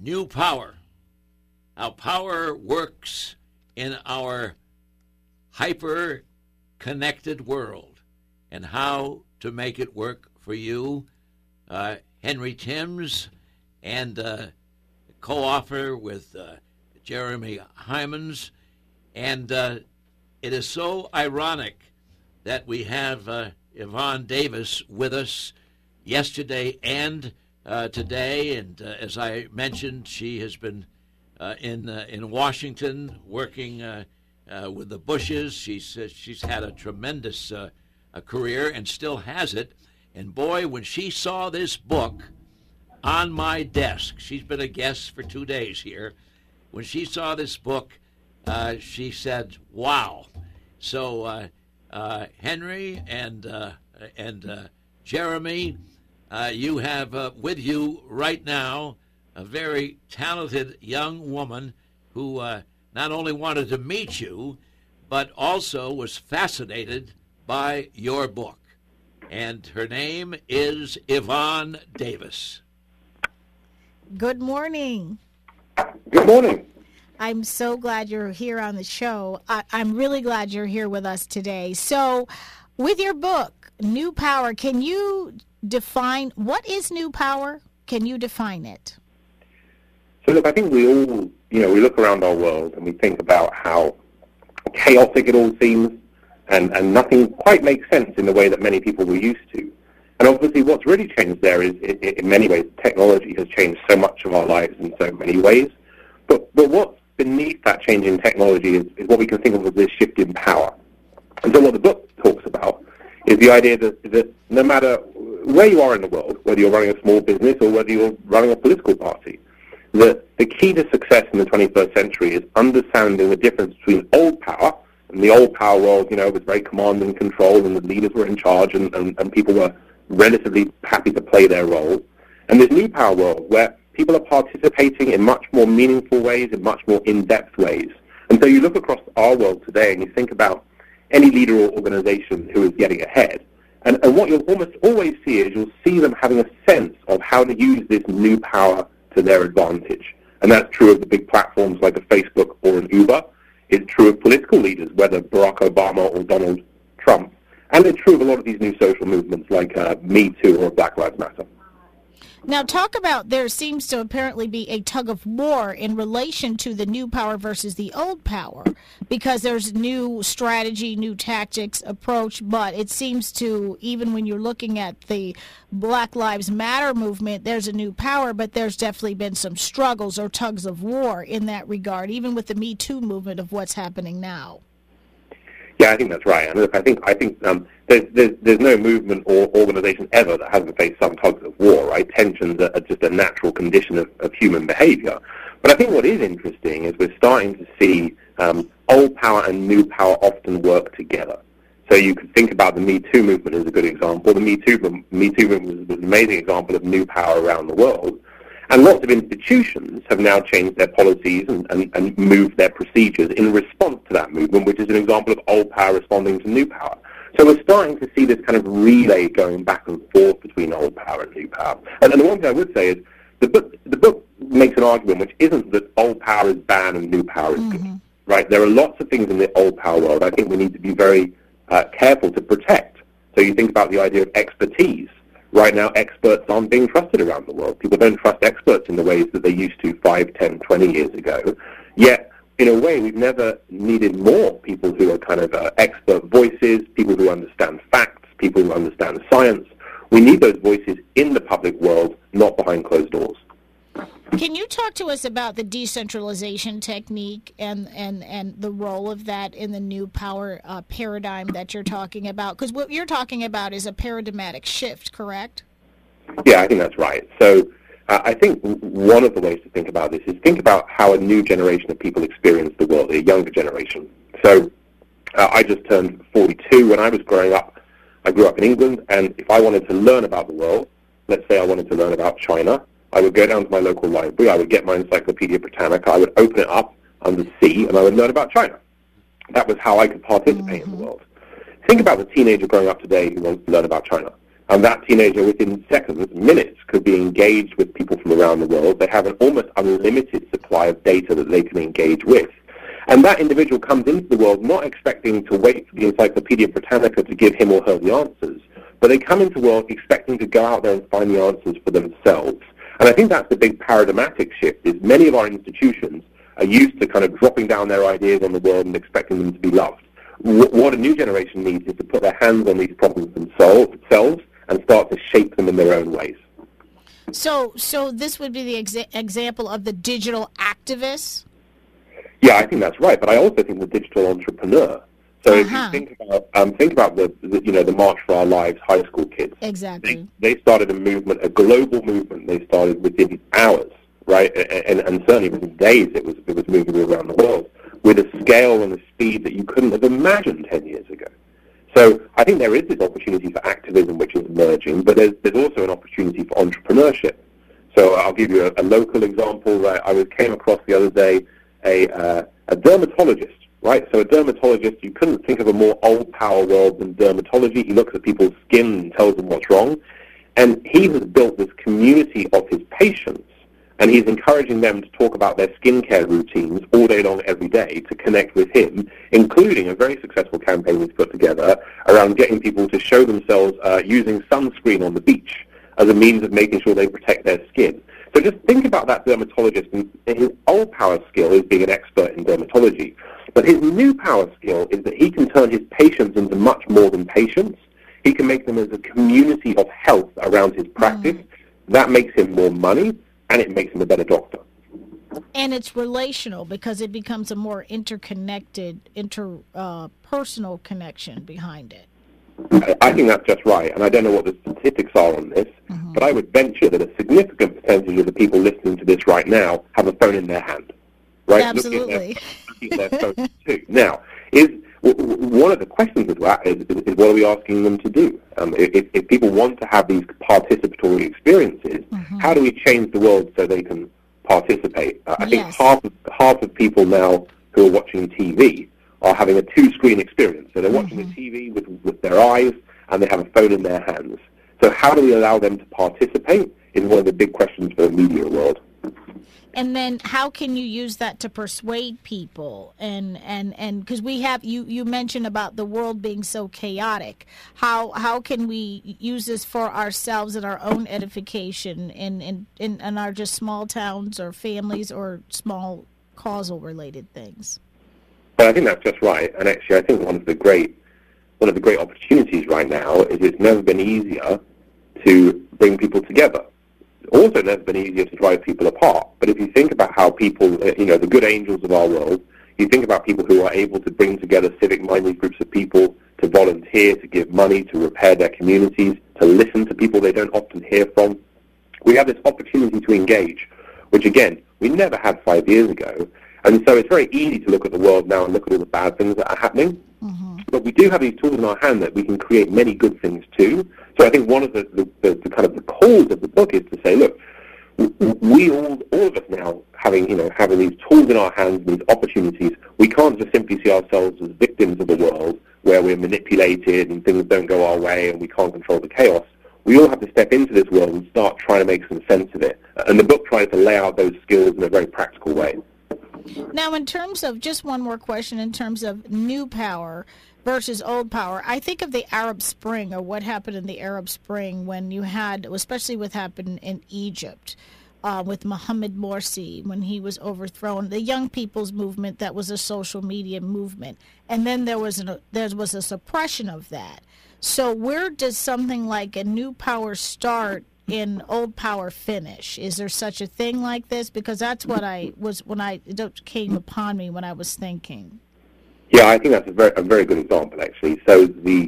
New Power, how power works in our hyper-connected world, and how to make it work for you. Henry Timms, and co-author with Jeremy Hymans. And it is so ironic that we have Yvonne Davis with us yesterday and today. And as I mentioned, she has been in Washington working with the Bushes. She's had a tremendous career and still has it. And boy, when she saw this book on my desk, she's been a guest for 2 days here. When she saw this book, she said, wow. So Henry and Jeremy, you have with you right now a very talented young woman who not only wanted to meet you, but also was fascinated by your book. And her name is Yvonne Davis. Good morning. Good morning. I'm so glad you're here on the show. I'm really glad you're here with us today. So, with your book, New Power, can you define, what is New Power? Can you define it? So look, I think we all, we look around our world and we think about how chaotic it all seems, and nothing quite makes sense in the way that many people were used to. And obviously what's really changed there is, in many ways, technology has changed so much of our lives in so many ways. But what's beneath that change in technology is what we can think of as this shift in power. And so what the book talks about is the idea that no matter where you are in the world, whether you're running a small business or whether you're running a political party, that the key to success in the 21st century is understanding the difference between old power. And the old power world, was very command and control, and the leaders were in charge, and people were relatively happy to play their role. And this new power world, where people are participating in much more meaningful ways, in much more in-depth ways. And so you look across our world today, and you think about any leader or organization who is getting ahead. And what you'll almost always see is you'll see them having a sense of how to use this new power to their advantage. And that's true of the big platforms like a Facebook or an Uber. It's true of political leaders, whether Barack Obama or Donald Trump. And it's true of a lot of these new social movements like Me Too or Black Lives Matter. Now, talk about, there seems to apparently be a tug of war in relation to the new power versus the old power, because there's new strategy, new tactics, approach, but it seems to, even when you're looking at the Black Lives Matter movement, there's a new power, but there's definitely been some struggles or tugs of war in that regard, even with the Me Too movement of what's happening now. Yeah, I think that's right. And look, I think there's no movement or organization ever that hasn't faced some tugs of war, right? Tensions are just a natural condition of human behavior. But I think what is interesting is we're starting to see old power and new power often work together. So you could think about the Me Too movement as a good example. The Me Too movement was an amazing example of new power around the world. And lots of institutions have now changed their policies and moved their procedures in response to that movement, which is an example of old power responding to new power. So we're starting to see this kind of relay going back and forth between old power and new power. And the one thing I would say is the book makes an argument which isn't that old power is bad and new power is good, right? There are lots of things in the old power world I think we need to be very careful to protect. So you think about the idea of expertise. Right now, experts aren't being trusted around the world. People don't trust experts in the ways that they used to 5, 10, 20 years ago. Yet, in a way, we've never needed more people who are kind of expert voices, people who understand facts, people who understand science. We need those voices in the public world, not behind closed doors. Can you talk to us about the decentralization technique and the role of that in the new power paradigm that you're talking about? Because what you're talking about is a paradigmatic shift, correct? Yeah, I think that's right. So I think one of the ways to think about this is think about how a new generation of people experience the world, a younger generation. So I just turned 42. When I was growing up, I grew up in England, and if I wanted to learn about the world, let's say I wanted to learn about China, I would go down to my local library, I would get my Encyclopedia Britannica, I would open it up under C, and I would learn about China. That was how I could participate in the world. Think about the teenager growing up today who wants to learn about China. And that teenager, within seconds, minutes, could be engaged with people from around the world. They have an almost unlimited supply of data that they can engage with. And that individual comes into the world not expecting to wait for the Encyclopedia Britannica to give him or her the answers, but they come into the world expecting to go out there and find the answers for themselves. And I think that's the big paradigmatic shift, is many of our institutions are used to kind of dropping down their ideas on the world and expecting them to be loved. What a new generation needs is to put their hands on these problems themselves and start to shape them in their own ways. So this would be the example of the digital activist? Yeah, I think that's right. But I also think the digital entrepreneur. So if you think about the March for Our Lives high school kids. Exactly. They started a movement, a global movement. They started within hours, right? And certainly within days, it was moving around the world with a scale and a speed that you couldn't have imagined 10 years ago. So I think there is this opportunity for activism which is emerging, but there's also an opportunity for entrepreneurship. So I'll give you a local example. Right? I came across the other day a dermatologist, right? So a dermatologist, you couldn't think of a more old power world than dermatology. He looks at people's skin and tells them what's wrong. And he has built this community of his patients, and he's encouraging them to talk about their skincare routines all day long, every day, to connect with him, including a very successful campaign he's put together around getting people to show themselves using sunscreen on the beach as a means of making sure they protect their skin. So just think about that dermatologist, and his old power skill is being an expert in dermatology. But his new power skill is that he can turn his patients into much more than patients. He can make them as a community of health around his practice. That makes him more money, and it makes him a better doctor. And it's relational because it becomes a more interconnected, personal connection behind it. I think that's just right, and I don't know what the statistics are on this, but I would venture that a significant percentage of the people listening to this right now have a phone in their hand, right? Absolutely. Looking at their phone too. Now, one of the questions with that is what are we asking them to do? If people want to have these participatory experiences, how do we change the world so they can participate? I think half of people now who are watching TV are having a two-screen experience. So they're watching the TV with their eyes, and they have a phone in their hands. So how do we allow them to participate is one of the big questions for the media world. And then how can you use that to persuade people? And because we have, you mentioned about the world being so chaotic. How can we use this for ourselves and our own edification in our just small towns or families or small causal related things? But I think that's just right. And actually, I think one of the great opportunities right now is it's never been easier to bring people together. Also, never been easier to drive people apart. But if you think about how people, the good angels of our world, you think about people who are able to bring together civic-minded groups of people to volunteer, to give money, to repair their communities, to listen to people they don't often hear from. We have this opportunity to engage, which, again, we never had 5 years ago. And so it's very easy to look at the world now and look at all the bad things that are happening. But we do have these tools in our hand that we can create many good things too. So I think one of the kind of the calls of the book is to say, look, we all of us now having these tools in our hands, these opportunities, we can't just simply see ourselves as victims of the world where we're manipulated and things don't go our way and we can't control the chaos. We all have to step into this world and start trying to make some sense of it. And the book tries to lay out those skills in a very practical way. Now, in terms of, just one more question, in terms of new power versus old power, I think of the Arab Spring, or what happened in the Arab Spring when you had, especially what happened in Egypt with Mohamed Morsi when he was overthrown, the young people's movement that was a social media movement. And then there was a suppression of that. So where does something like a new power start in old power finish? Is there such a thing like this? Because that's what it came upon me when I was thinking. Yeah, I think that's a very good example, actually. So the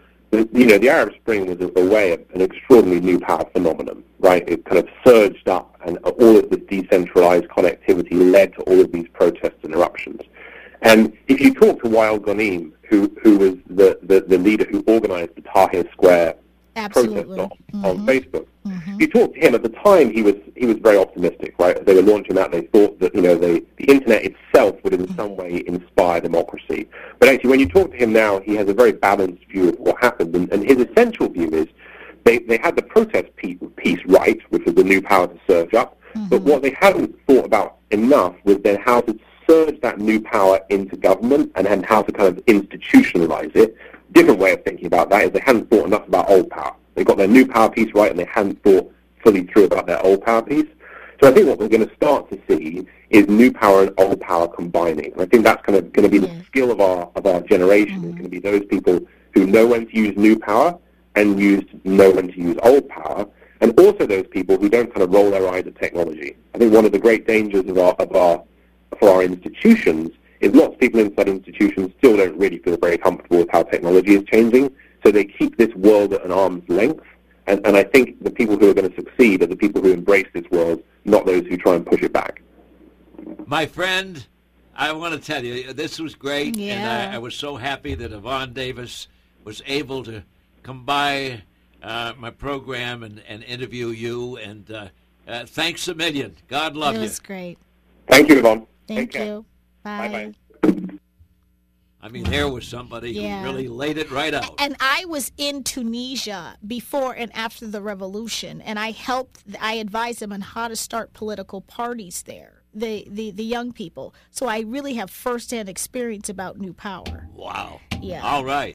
Arab Spring was a way of an extraordinary new power phenomenon, right? It kind of surged up, and all of this decentralized connectivity led to all of these protests and eruptions. And if you talk to Wael Ghanem, who was the leader who organized the Tahrir Square protest on Facebook, you talked to him at the time. He was very optimistic, right? They were launching that. They thought that the internet itself would in some way inspire democracy. But actually, when you talk to him now, he has a very balanced view of what happened, and his essential view is they had the protest piece right, which was the new power to surge up. But what they hadn't thought about enough was then how to surge that new power into government and then how to kind of institutionalize it. Different way of thinking about that is they hadn't thought enough about old power. They got their new power piece right and they hadn't thought fully through about their old power piece. So I think what we're going to start to see is new power and old power combining. And I think that's kind of going to be the skill of our generation. It's going to be those people who know when to use new power and know when to use old power, and also those people who don't kind of roll their eyes at technology. I think one of the great dangers for our institutions is lots of people inside institutions still don't really feel very comfortable with how technology is changing, so they keep this world at an arm's length. And I think the people who are going to succeed are the people who embrace this world, not those who try and push it back. My friend, I want to tell you, this was great, and I was so happy that Yvonne Davis was able to come by my program and interview you, and thanks a million. God love you. It was great. Thank you, Yvonne. Thank you. Bye. Bye-bye. I mean, there was somebody who really laid it right out. And I was in Tunisia before and after the revolution, and I advised them on how to start political parties there, the young people. So I really have firsthand experience about new power. Wow. Yeah. All right.